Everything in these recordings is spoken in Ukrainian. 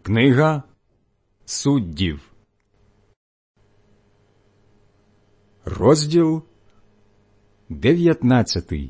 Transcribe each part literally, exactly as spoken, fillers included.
Книга Суддів, розділ дев'ятнадцятий.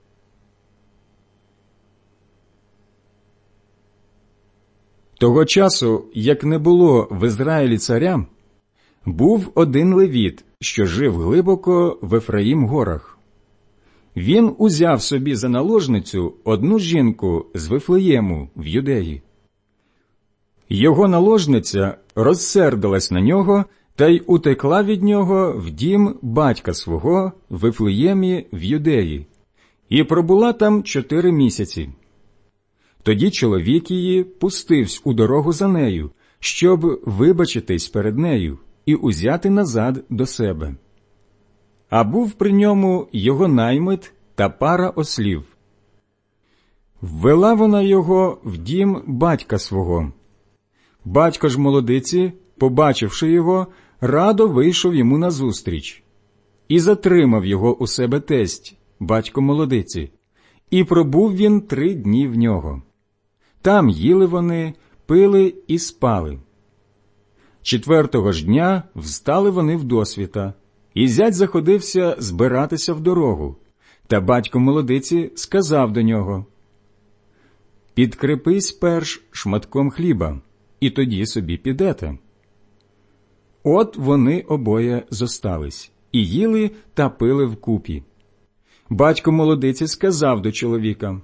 Того часу, як не було в Ізраїлі царя, був один левіт, що жив глибоко в Ефраїм-горах. Він узяв собі за наложницю одну жінку з Вифлеєму в Юдеї. Його наложниця розсердилась на нього та й утекла від нього в дім батька свого в Вифлеємі в Юдеї, і пробула там чотири місяці. Тоді чоловік її пустився у дорогу за нею, щоб вибачитись перед нею і узяти назад до себе. А був при ньому його наймит та пара ослів. Ввела вона його в дім батька свого. Батько ж молодиці, побачивши його, радо вийшов йому назустріч. І затримав його у себе тесть, батько молодиці, і пробув він три дні в нього. Там їли вони, пили і спали. Четвертого ж дня встали вони вдосвіта, і зять заходився збиратися в дорогу. Та батько молодиці сказав до нього: «Підкрепись перш шматком хліба, і тоді собі підете». От вони обоє зостались, і їли та пили вкупі. Батько молодиці сказав до чоловіка: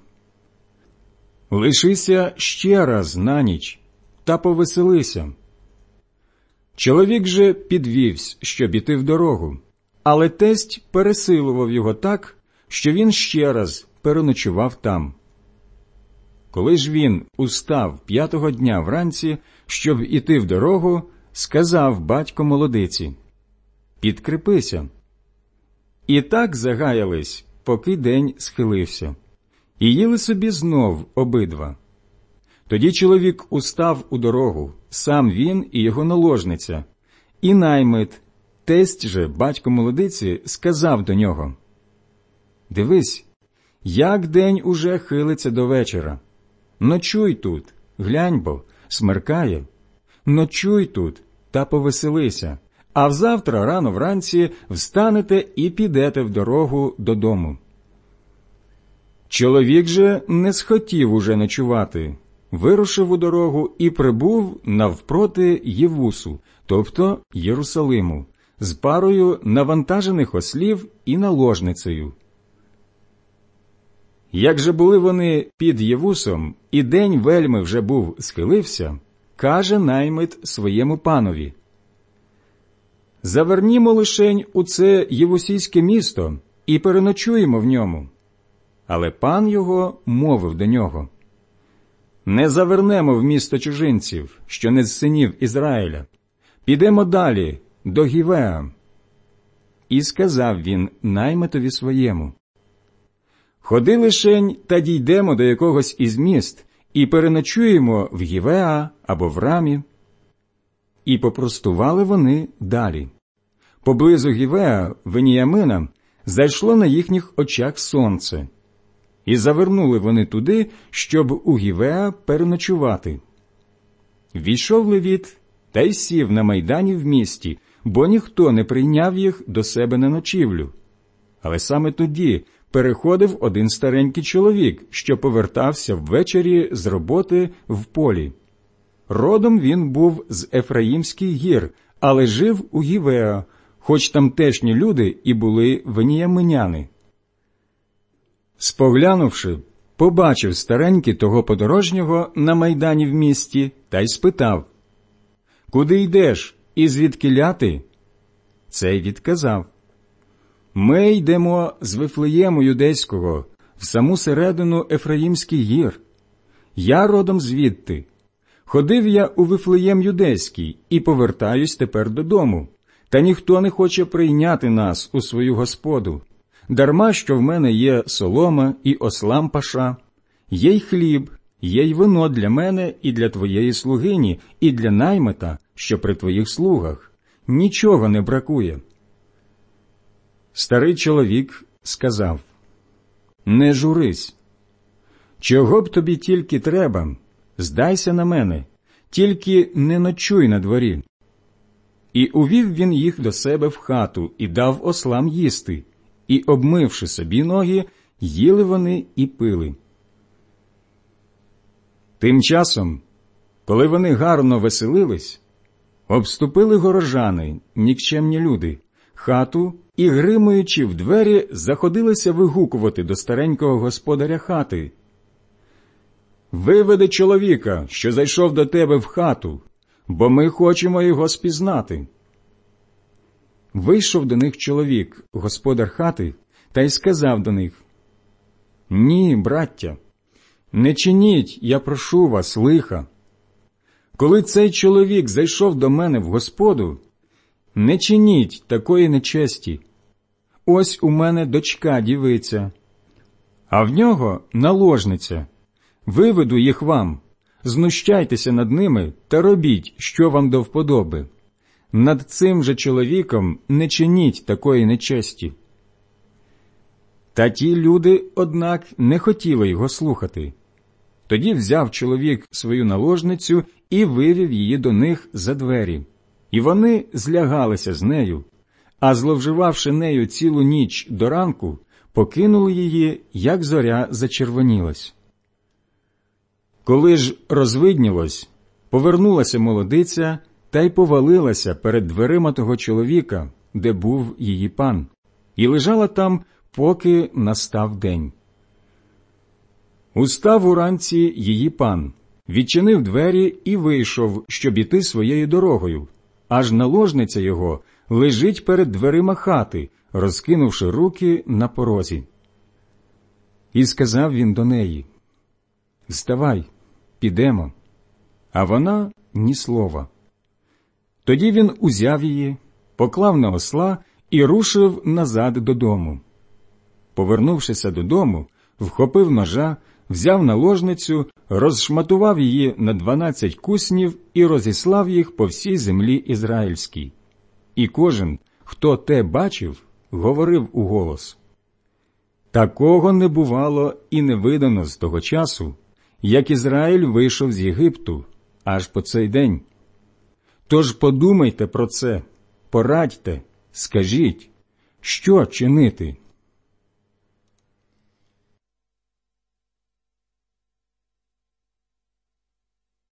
«Лишися ще раз на ніч, та повеселися». Чоловік же підвівсь, щоб іти в дорогу, але тесть пересилував його так, що він ще раз переночував там. Коли ж він устав п'ятого дня вранці, щоб іти в дорогу, сказав батько молодиці: «Підкрепися». І так загаялись, поки день схилився, і їли собі знов обидва. Тоді чоловік устав у дорогу, сам він і його наложниця, і наймит, тесть же батько молодиці, сказав до нього: «Дивись, як день уже хилиться до вечора. Ночуй тут, глянь бо, смеркає. Ночуй тут та повеселися, а взавтра рано вранці встанете і підете в дорогу додому». Чоловік же не схотів уже ночувати, вирушив у дорогу і прибув навпроти Євусу, тобто Єрусалиму, з парою навантажених ослів і наложницею. Як же були вони під Євусом, і день вельми вже був схилився, каже наймит своєму панові: «Завернімо лишень у це євусійське місто і переночуємо в ньому». Але пан його мовив до нього: «Не завернемо в місто чужинців, що не з синів Ізраїля. Підемо далі, до Гівеа». І сказав він наймитові своєму: «Ходи лишень та дійдемо до якогось із міст і переночуємо в Гівеа або в Рамі». І попростували вони далі. Поблизу Гівеа, Веніямина, зайшло на їхніх очах сонце. І завернули вони туди, щоб у Гівеа переночувати. Війшов левіт та й сів на майдані в місті, бо ніхто не прийняв їх до себе на ночівлю. Але саме тоді переходив один старенький чоловік, що повертався ввечері з роботи в полі. Родом він був з Ефраїмських гір, але жив у Гівеа, хоч тамтешні люди і були веніяминяни. Споглянувши, побачив старенький того подорожнього на майдані в місті та й спитав: «Куди йдеш і звідкіля ти?» Цей відказав: «Ми йдемо з Вифлеєму юдейського в саму середину Ефраїмських гір. Я родом звідти. Ходив я у Вифлеєм юдейський і повертаюсь тепер додому, та ніхто не хоче прийняти нас у свою господу. Дарма, що в мене є солома і ослам паша, є й хліб, є й вино для мене і для твоєї слугині, і для наймита, що при твоїх слугах. Нічого не бракує». Старий чоловік сказав: «Не журись. Чого б тобі тільки треба, здайся на мене, тільки не ночуй на дворі. І увів він їх до себе в хату і дав ослам їсти, і, обмивши собі ноги, їли вони і пили. Тим часом, коли вони гарно веселились, обступили горожани, нікчемні люди, хату і, гримуючи в двері, заходилися вигукувати до старенького господаря хати: «Виведи чоловіка, що зайшов до тебе в хату, бо ми хочемо його спізнати». Вийшов до них чоловік, господар хати, та й сказав до них: «Ні, браття, не чиніть, я прошу вас, лиха. Коли цей чоловік зайшов до мене в господу, не чиніть такої нечесті. Ось у мене дочка дівиця, а в нього наложниця. Виведу їх вам, знущайтеся над ними та робіть, що вам до вподоби. Над цим же чоловіком не чиніть такої нечесті». Та ті люди, однак, не хотіли його слухати. Тоді взяв чоловік свою наложницю і вивів її до них за двері. І вони злягалися з нею, а зловживавши нею цілу ніч до ранку, покинули її, як зоря зачервонілась. Коли ж розвиднілось, повернулася молодиця та й повалилася перед дверима того чоловіка, де був її пан, і лежала там, поки настав день. Устав уранці її пан, відчинив двері і вийшов, щоб іти своєю дорогою, аж наложниця його лежить перед дверима хати, розкинувши руки на порозі. І сказав він до неї: «Вставай, підемо». А вона ні слова. Тоді він узяв її, поклав на осла і рушив назад додому. Повернувшися додому, вхопив ножа, взяв наложницю, розшматував її на дванадцять куснів і розіслав їх по всій землі ізраїльській. І кожен, хто те бачив, говорив уголос: «Такого не бувало і не видано з того часу, як Ізраїль вийшов з Єгипту, аж по цей день. Тож подумайте про це, порадьте, скажіть, що чинити».